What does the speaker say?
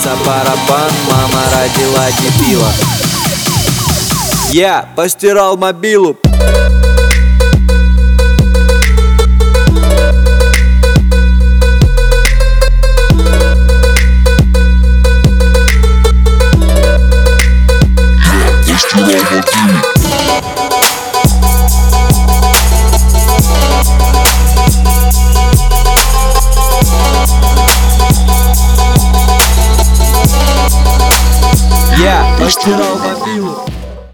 биться барабан, мама родила дебила. Я постирал мобилу. Я постирал мобилу.